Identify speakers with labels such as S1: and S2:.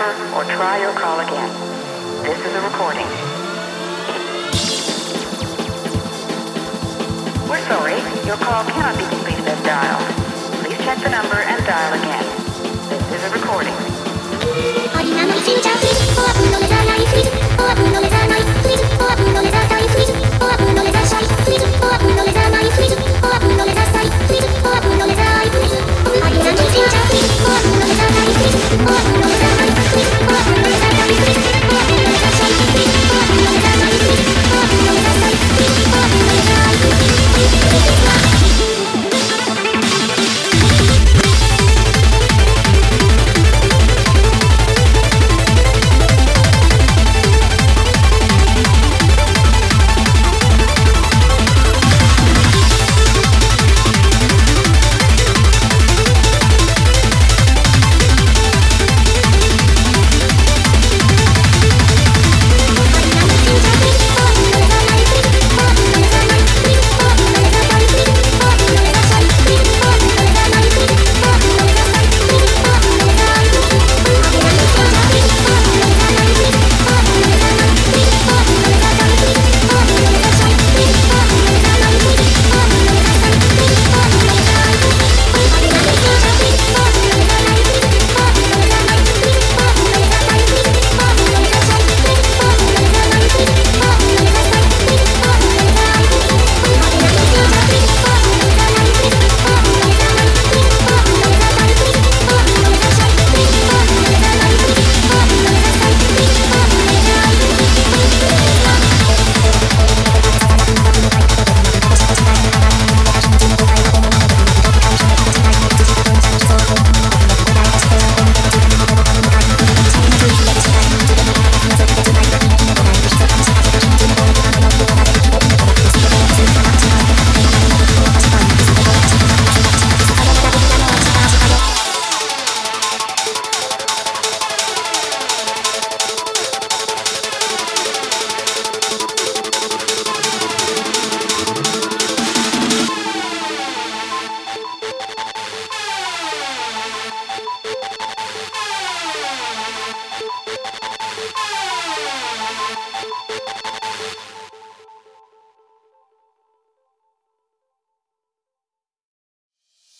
S1: number or try your call again. This is a recording. We're sorry, your call cannot be completed as dialed. Please check the number and dial again. This is a recording.
S2: ありなのフューチャーフリー、フォアブのレザーライフリー、フォアブのレザーナイフリー、フォアブのレザータイフリー、フォアブのレザーシャイフリー、フォアブのレザーナイフリー、フォアブのレザーサイフリー、フォアブのレザーアイフリー、ありなのフューチャーフリー、フォアブのレザーライフリー、フォアブのレザーナイフリー、フォアブのレザータイフリー、フォアブのレザーシャイフリー、フォアブのレザーナイフリー、フォアブのレザーサイフリー、フォアブのレザーアイフリー、